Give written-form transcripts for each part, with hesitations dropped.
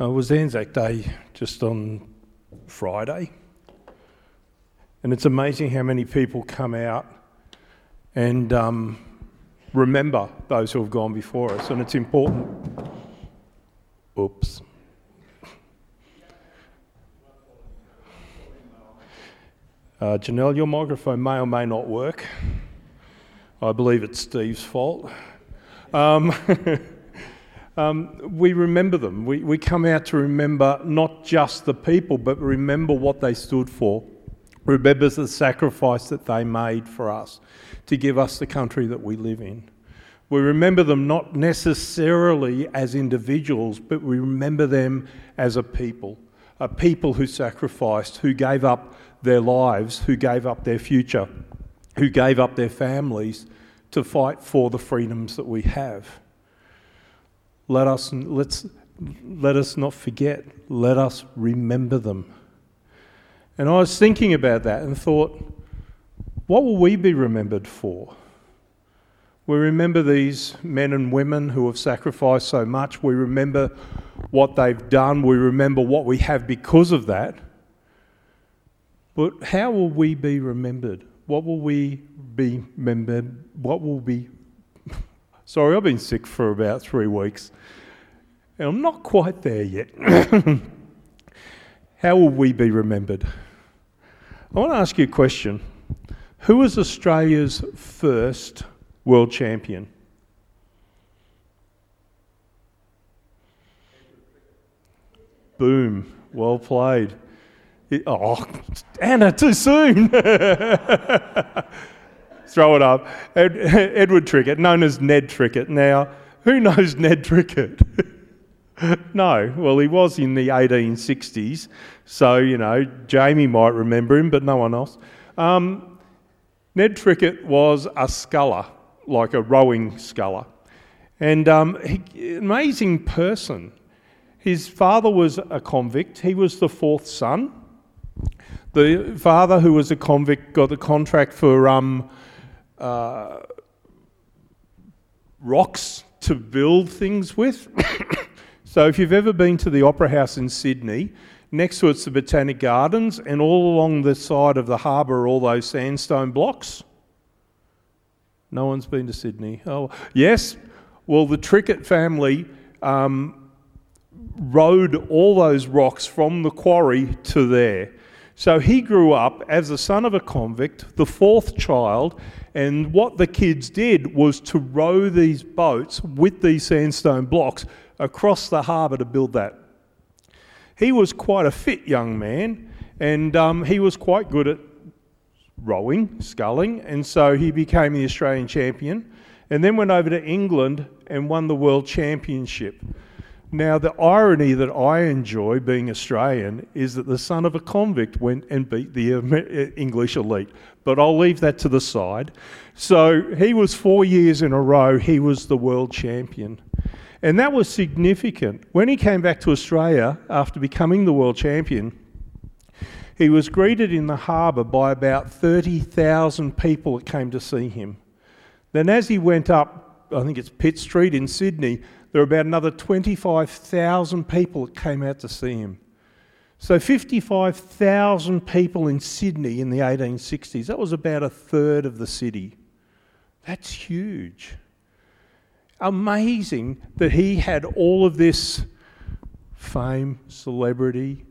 It was Anzac Day just on Friday, and it's amazing how many people come out and remember those who have gone before us, and it's important. Oops. Janelle, your microphone may or may not work. I believe it's Steve's fault. We remember them. We come out to remember not just the people, but remember what they stood for. Remember the sacrifice that they made for us to give us the country that we live in. We remember them not necessarily as individuals, but we remember them as a people who sacrificed, who gave up their lives, who gave up their future, who gave up their families to fight for the freedoms that we have. Let us not forget. Let us remember them. And I was thinking about that and thought, what will we be remembered for? We remember these men and women who have sacrificed so much. We remember what they've done. We remember what we have because of that. But how will we be remembered? What will we be remembered? Sorry, I've been sick for about 3 weeks, and I'm not quite there yet. How will we be remembered? I want to ask you a question. Who was Australia's first world champion? Boom. Well played. Anna, too soon. Throw it up. Edward Trickett, known as Ned Trickett. Now, who knows Ned Trickett? No. Well, he was in the 1860s, so, Jamie might remember him, but no one else. Ned Trickett was a sculler, like a rowing sculler, and amazing person. His father was a convict. He was the fourth son. The father, who was a convict, got the contract for rocks to build things with. So if you've ever been to the Opera House in Sydney, next to it's the Botanic Gardens, and all along the side of the harbour are all those sandstone blocks. No one's been to Sydney. Oh, yes. Well, the Trickett family rode all those rocks from the quarry to there. So he grew up as the son of a convict, the fourth child, and what the kids did was to row these boats with these sandstone blocks across the harbour to build that. He was quite a fit young man, and he was quite good at rowing, sculling, and so he became the Australian champion, and then went over to England and won the World Championship. Now, the irony that I enjoy being Australian is that the son of a convict went and beat the English elite. But I'll leave that to the side. So he was 4 years in a row, he was the world champion. And that was significant. When he came back to Australia after becoming the world champion, he was greeted in the harbour by about 30,000 people that came to see him. Then as he went up, I think it's Pitt Street in Sydney, there were about another 25,000 people that came out to see him. So 55,000 people in Sydney in the 1860s. That was about a third of the city. That's huge. Amazing that he had all of this fame, celebrity,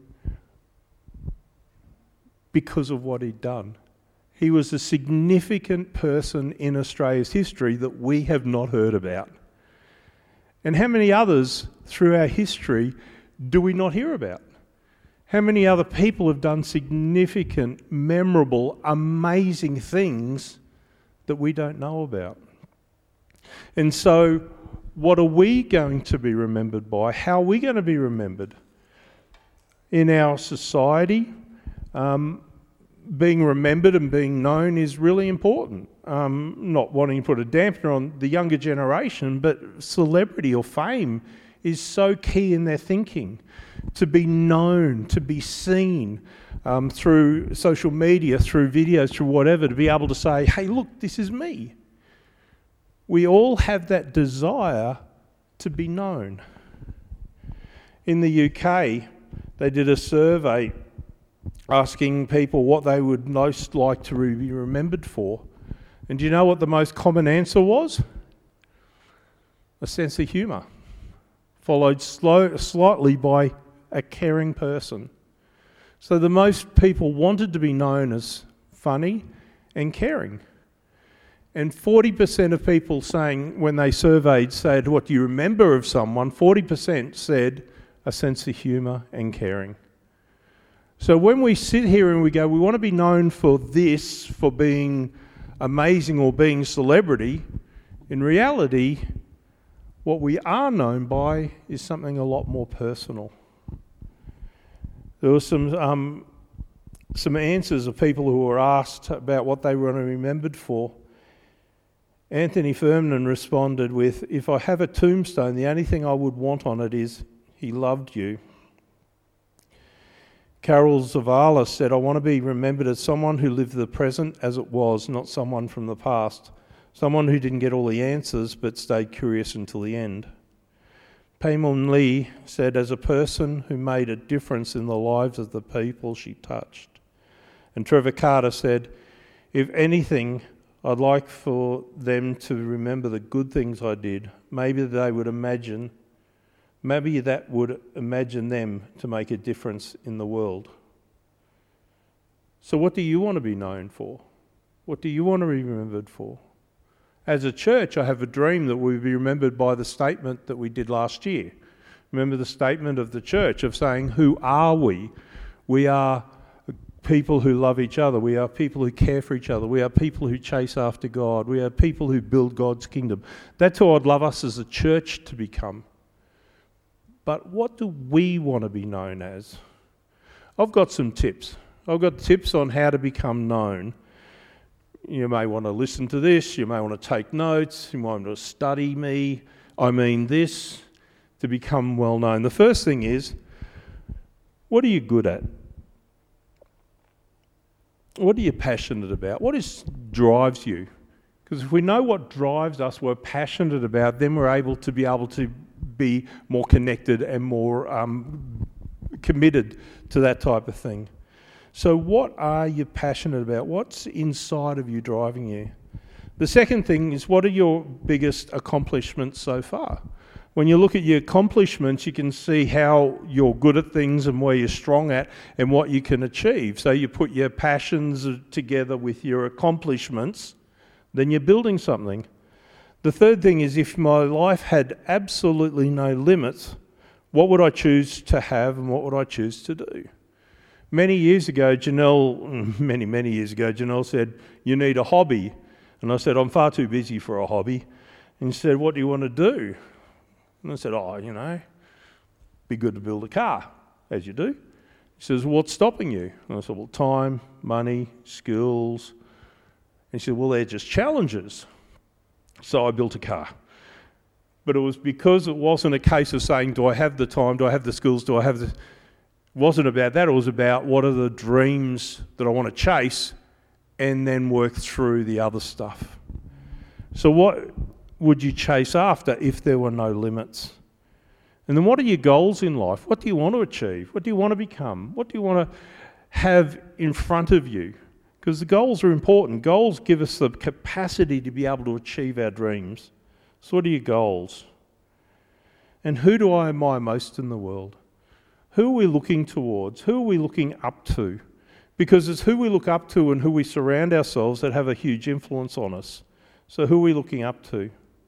because of what he'd done. He was a significant person in Australia's history that we have not heard about. And how many others through our history do we not hear about? How many other people have done significant, memorable, amazing things that we don't know about? And so, what are we going to be remembered by? How are we going to be remembered? In our society, being remembered and being known is really important. Not wanting to put a dampener on the younger generation, but celebrity or fame is so key in their thinking. To be known, to be seen through social media, through videos, through whatever, to be able to say, hey, look, this is me. We all have that desire to be known. In the UK, they did a survey asking people what they would most like to be remembered for. And do you know what the most common answer was? A sense of humour, followed slightly by a caring person. So the most people wanted to be known as funny and caring. And 40% of people saying, when they surveyed, said, what do you remember of someone? 40% said a sense of humour and caring. So when we sit here and we go, we want to be known for this, for being amazing or being celebrity, in reality, what we are known by is something a lot more personal. There were some answers of people who were asked about what they were remembered for. Anthony Firmin responded with, if I have a tombstone, the only thing I would want on it is, he loved you. Carol Zavala said, I want to be remembered as someone who lived the present as it was, not someone from the past. Someone who didn't get all the answers but stayed curious until the end. Pei-Mun Lee said, as a person who made a difference in the lives of the people she touched. And Trevor Carter said, if anything, I'd like for them to remember the good things I did. Maybe that would imagine them to make a difference in the world. So what do you want to be known for? What do you want to be remembered for? As a church, I have a dream that we'll be remembered by the statement that we did last year. Remember the statement of the church of saying, who are we? We are people who love each other. We are people who care for each other. We are people who chase after God. We are people who build God's kingdom. That's who I'd love us as a church to become. But what do we want to be known as? I've got some tips. I've got tips on how to become known. You may want to listen to this, you may want to take notes, you might want to study me, this, to become well known. The first thing is, what are you good at? What are you passionate about? What drives you? Because if we know what drives us, we're passionate about, then we're able to be more connected and more committed to that type of thing. So what are you passionate about? What's inside of you driving you? The second thing is, what are your biggest accomplishments so far? When you look at your accomplishments, you can see how you're good at things and where you're strong at and what you can achieve. So you put your passions together with your accomplishments, then you're building something. The third thing is, if my life had absolutely no limits, what would I choose to have and what would I choose to do? Many years ago, Janelle said, you need a hobby. And I said, I'm far too busy for a hobby. And she said, what do you want to do? And I said, be good to build a car, as you do. She says, what's stopping you? And I said, well, time, money, skills. And she said, well, they're just challenges. So I built a car. But it was because it wasn't a case of saying, do I have the time, do I have the skills, do I have the... It wasn't about that, it was about what are the dreams that I want to chase and then work through the other stuff. So what would you chase after if there were no limits? And then what are your goals in life? What do you want to achieve? What do you want to become? What do you want to have in front of you? Because the goals are important. Goals give us the capacity to be able to achieve our dreams. So what are your goals? And who do I admire most in the world? Who are we looking towards? Who are we looking up to? Because it's who we look up to and who we surround ourselves that have a huge influence on us. So who are we looking up to?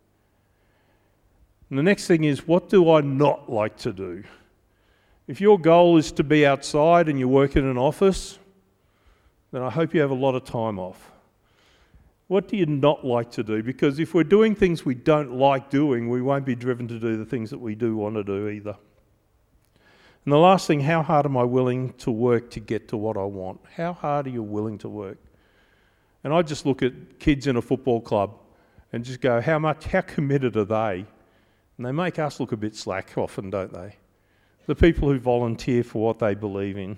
And the next thing is, what do I not like to do? If your goal is to be outside and you work in an office, then I hope you have a lot of time off. What do you not like to do? Because if we're doing things we don't like doing, we won't be driven to do the things that we do want to do either. And the last thing, how hard am I willing to work to get to what I want? How hard are you willing to work? And I just look at kids in a football club and just go, how committed are they? And they make us look a bit slack often, don't they? The people who volunteer for what they believe in.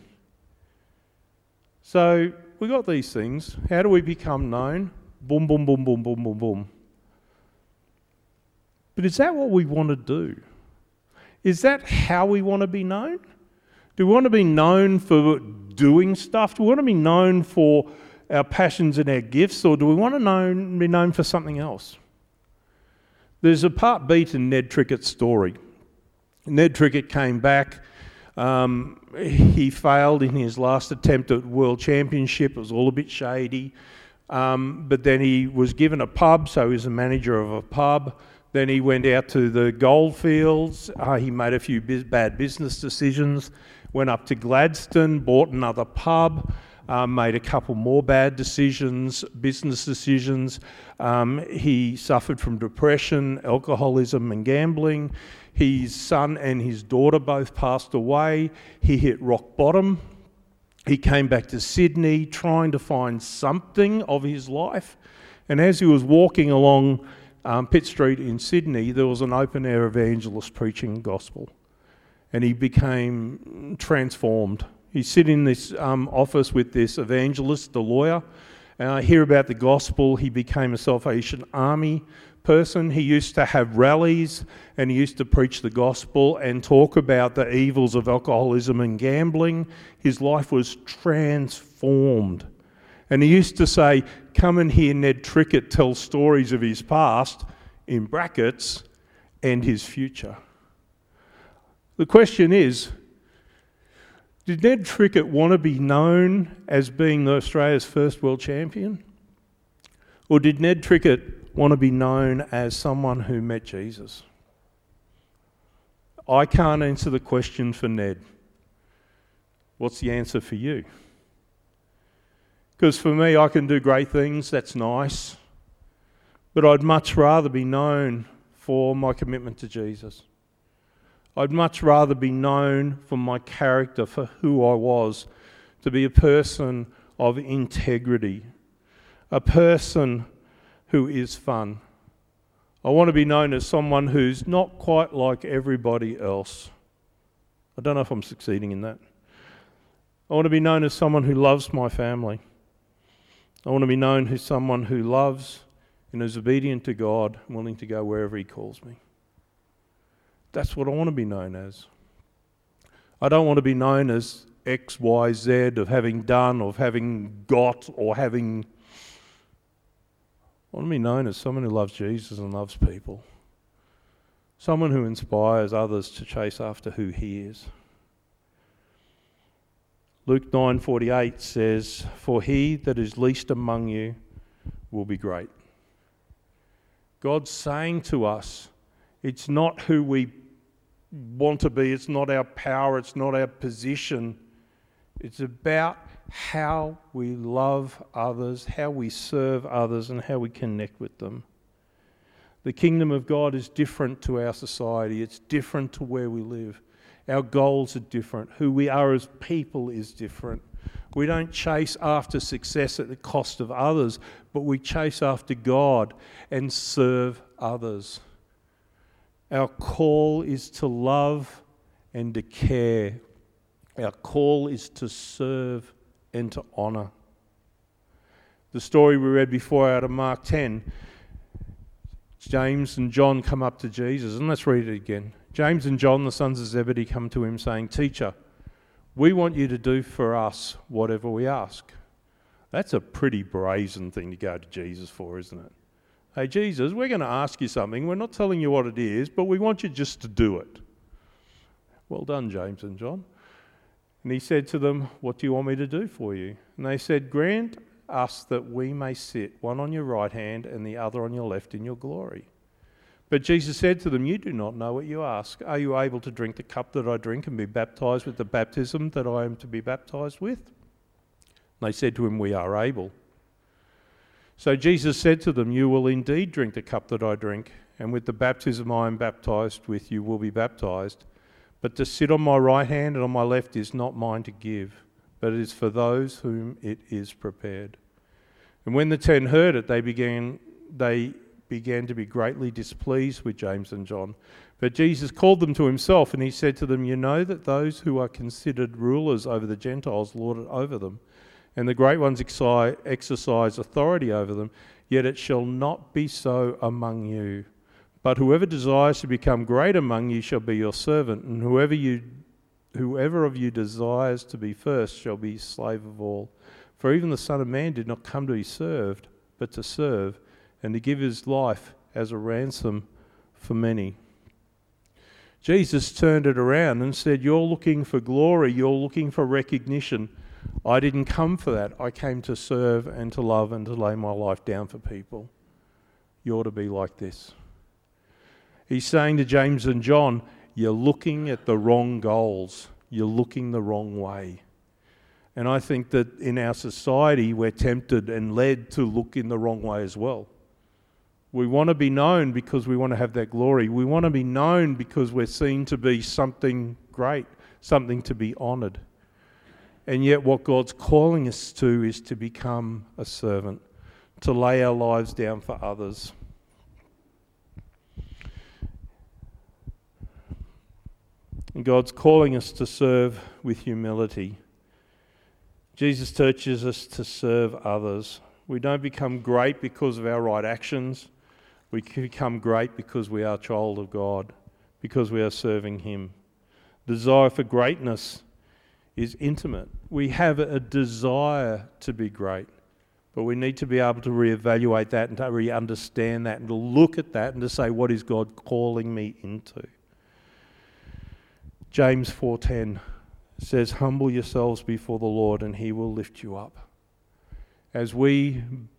So we got these things. How do we become known? Boom, boom, boom, boom, boom, boom, boom. But is that what we want to do? Is that how we want to be known? Do we want to be known for doing stuff? Do we want to be known for our passions and our gifts, or do we want to be known for something else? There's a part B to Ned Trickett's story. Ned Trickett came back. He failed in his last attempt at World Championship. It was all a bit shady. But then he was given a pub, so he was a manager of a pub. Then he went out to the goldfields. He made a few bad business decisions. Went up to Gladstone, bought another pub. Made a couple more bad business decisions. He suffered from depression, alcoholism and gambling. His son and his daughter both passed away. He hit rock bottom. He came back to Sydney trying to find something of his life. And as he was walking along Pitt Street in Sydney, there was an open-air evangelist preaching the gospel. And he became transformed. He'd sit in this office with this evangelist, the lawyer, and I hear about the gospel. He became a Salvation Army person. He used to have rallies and he used to preach the gospel and talk about the evils of alcoholism and gambling. His life was transformed. And he used to say, come and hear Ned Trickett tell stories of his past, in brackets, and his future. The question is, did Ned Trickett want to be known as being Australia's first world champion? Or did Ned Trickett want to be known as someone who met Jesus? I can't answer the question for Ned. What's the answer for you? Because for me, I can do great things, that's nice, but I'd much rather be known for my commitment to Jesus. I'd much rather be known for my character, for who I was, to be a person of integrity, a person who is fun. I want to be known as someone who's not quite like everybody else. I don't know if I'm succeeding in that. I want to be known as someone who loves my family. I want to be known as someone who loves and is obedient to God, willing to go wherever He calls me. That's what I want to be known as. I don't want to be known as X, Y, Z, of having done, of having got, or having... I want to be known as someone who loves Jesus and loves people. Someone who inspires others to chase after who He is. Luke 9:48 says, "For he that is least among you will be great." God's saying to us, it's not who we want to be, it's not our power, it's not our position. It's about how we love others, how we serve others, and how we connect with them. The kingdom of God is different to our society. It's different to where we live. Our goals are different. Who we are as people is different. We don't chase after success at the cost of others, but we chase after God and serve others. Our call is to love and to care. Our call is to serve and to honour. The story we read before out of Mark 10, James and John come up to Jesus, and let's read it again. James and John, the sons of Zebedee, come to him saying, "Teacher, we want you to do for us whatever we ask." That's a pretty brazen thing to go to Jesus for, isn't it? Hey, Jesus, we're going to ask you something. We're not telling you what it is, but we want you just to do it. Well done, James and John. And he said to them, "What do you want me to do for you?" And they said, "Grant us that we may sit, one on your right hand and the other on your left in your glory." But Jesus said to them, "You do not know what you ask. Are you able to drink the cup that I drink and be baptized with the baptism that I am to be baptized with?" And they said to him, "We are able." So Jesus said to them, "You will indeed drink the cup that I drink, and with the baptism I am baptized with you will be baptized. But to sit on my right hand and on my left is not mine to give, but it is for those whom it is prepared." And when the 10 heard it, they began to be greatly displeased with James and John. But Jesus called them to himself, and he said to them, "You know that those who are considered rulers over the Gentiles lord it over them, and the great ones exercise authority over them, yet it shall not be so among you. But whoever desires to become great among you shall be your servant, and whoever of you desires to be first shall be slave of all. For even the Son of Man did not come to be served, but to serve, and to give his life as a ransom for many. Jesus turned it around and said, you're looking for glory, you're looking for recognition. I didn't come for that. I came to serve and to love and to lay my life down for people. You ought to be like this. He's saying to James and John, you're looking at the wrong goals. You're looking the wrong way. And I think that in our society, we're tempted and led to look in the wrong way as well. We want to be known because we want to have that glory. We want to be known because we're seen to be something great, something to be honoured. And yet what God's calling us to is to become a servant, to lay our lives down for others. And God's calling us to serve with humility. Jesus teaches us to serve others. We don't become great because of our right actions. We become great because we are a child of God, because we are serving Him. Desire for greatness is intimate. We have a desire to be great, but we need to be able to reevaluate that and to re-understand that and to look at that and to say, what is God calling me into? James 4:10 says, humble yourselves before the Lord and He will lift you up. As we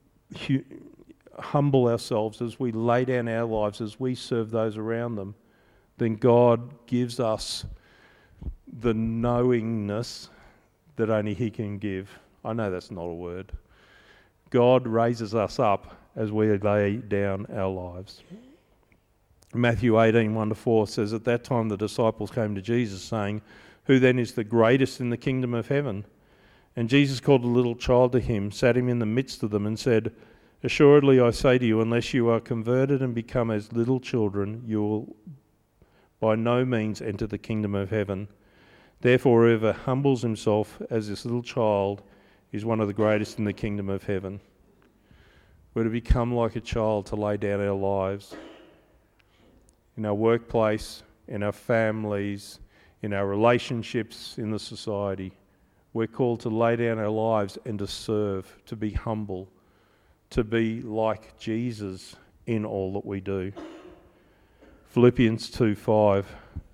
humble ourselves, as we lay down our lives, as we serve those around them, then God gives us the knowingness that only He can give. I know that's not a word. God raises us up as we lay down our lives. Matthew 18:1-4 says, at that time the disciples came to Jesus saying, who then is the greatest in the kingdom of heaven? And Jesus called a little child to Him, sat him in the midst of them and said, assuredly I say to you, unless you are converted and become as little children, you will by no means enter the kingdom of heaven. Therefore whoever humbles himself as this little child is one of the greatest in the kingdom of heaven. We're to become like a child, to lay down our lives in our workplace, in our families, in our relationships, in the society. We're called to lay down our lives and to serve, to be humble, to be like Jesus in all that we do. Philippians 2:5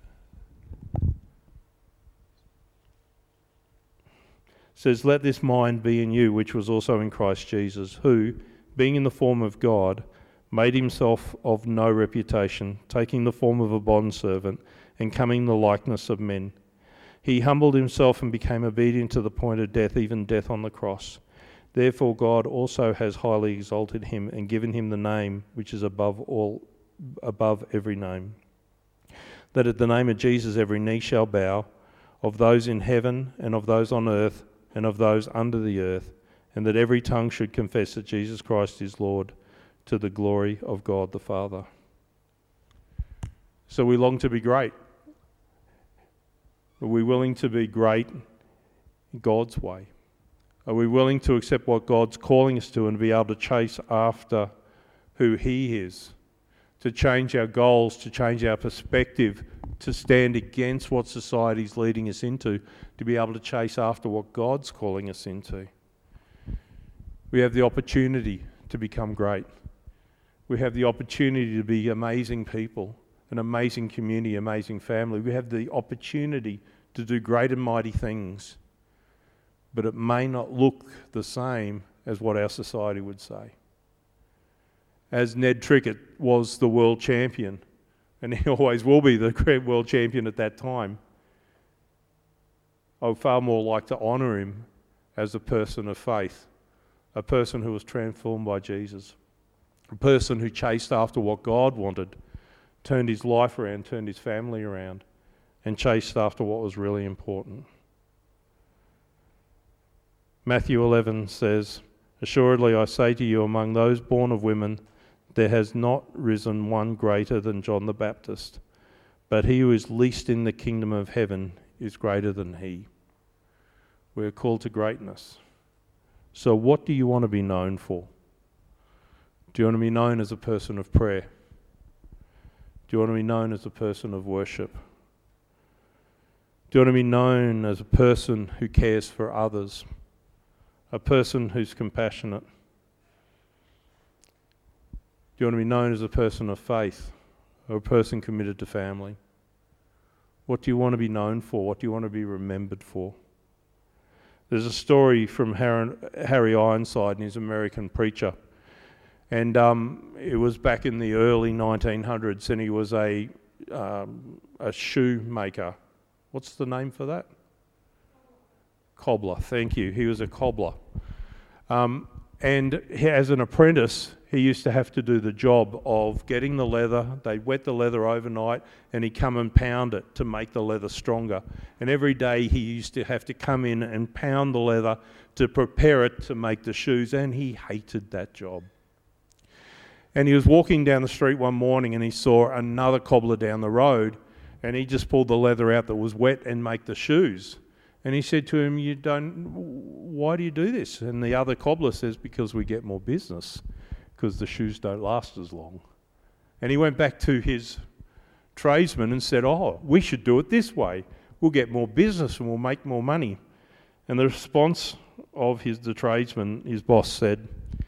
says, let this mind be in you, which was also in Christ Jesus, who, being in the form of God, made himself of no reputation, taking the form of a bondservant and coming in the likeness of men. He humbled himself and became obedient to the point of death, even death on the cross. Therefore God also has highly exalted him and given him the name which is above every name, that at the name of Jesus every knee shall bow, of those in heaven and of those on earth and of those under the earth, and that every tongue should confess that Jesus Christ is Lord, to the glory of God the Father. So we long to be great. Are we willing to be great God's way? Are we willing to accept what God's calling us to and be able to chase after who He is? To change our goals, to change our perspective, to stand against what society's leading us into, to be able to chase after what God's calling us into. We have the opportunity to become great. We have the opportunity to be amazing people, an amazing community, amazing family. We have the opportunity to do great and mighty things, but it may not look the same as what our society would say. As Ned Trickett was the world champion, and he always will be the world champion at that time, I would far more like to honour him as a person of faith, a person who was transformed by Jesus, a person who chased after what God wanted, turned his life around, turned his family around, and chased after what was really important. Matthew 11 says, assuredly I say to you, among those born of women, there has not risen one greater than John the Baptist, but he who is least in the kingdom of heaven is greater than he. We are called to greatness. So what do you want to be known for? Do you want to be known as a person of prayer? Do you want to be known as a person of worship? Do you want to be known as a person who cares for others? A person who's compassionate? Do you want to be known as a person of faith or a person committed to family? What do you want to be known for? What do you want to be remembered for? There's a story from Harry Ironside, and he's an American preacher. And it was back in the early 1900s, and he was a shoemaker. What's the name for that? Cobbler, thank you. He was a cobbler. And as an apprentice, he used to have to do the job of getting the leather. They'd wet the leather overnight, and he'd come and pound it to make the leather stronger. And every day he used to have to come in and pound the leather to prepare it to make the shoes, and he hated that job. And he was walking down the street one morning, and he saw another cobbler down the road, and he just pulled the leather out that was wet and make the shoes. And he said to him, why do you do this? And the other cobbler says, because we get more business, because the shoes don't last as long. And he went back to his tradesman and said, we should do it this way. We'll get more business and we'll make more money. And the response of the tradesman, his boss, said,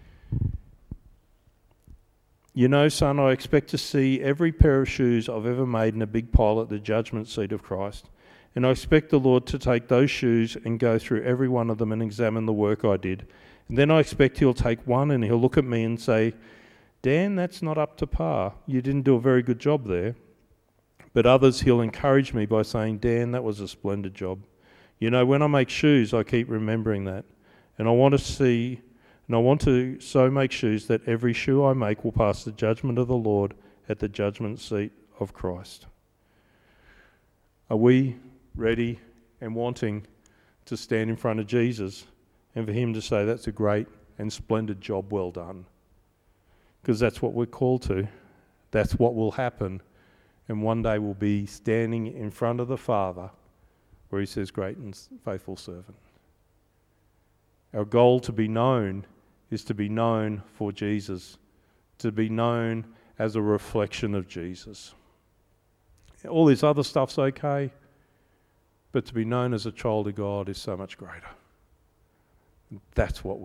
you know, son, I expect to see every pair of shoes I've ever made in a big pile at the judgment seat of Christ. And I expect the Lord to take those shoes and go through every one of them and examine the work I did. And then I expect he'll take one and he'll look at me and say, Dan, that's not up to par. You didn't do a very good job there. But others he'll encourage me by saying, Dan, that was a splendid job. You know, when I make shoes, I keep remembering that. And I want to so make shoes that every shoe I make will pass the judgment of the Lord at the judgment seat of Christ. Are we ready and wanting to stand in front of Jesus and for him to say, that's a great and splendid job, well done? Because that's what we're called to. That's what will happen. And one day we'll be standing in front of the Father where he says, great and faithful servant. Our goal to be known is to be known for Jesus, to be known as a reflection of Jesus. All this other stuff's okay, but to be known as a child of God is so much greater. That's what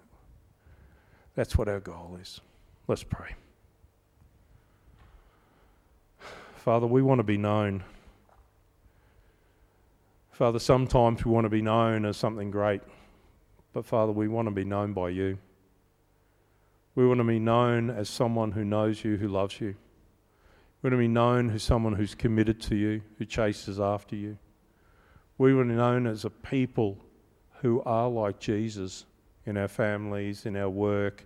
our goal is. Let's pray. Father, we want to be known. Father, sometimes we want to be known as something great, but Father, we want to be known by you. We want to be known as someone who knows you, who loves you. We want to be known as someone who's committed to you, who chases after you. We want to be known as a people who are like Jesus in our families, in our work,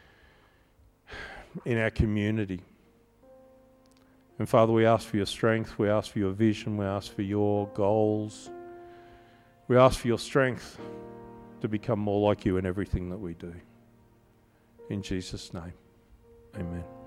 in our community. And Father, we ask for your strength, we ask for your vision, we ask for your goals. We ask for your strength to become more like you in everything that we do. In Jesus' name, amen.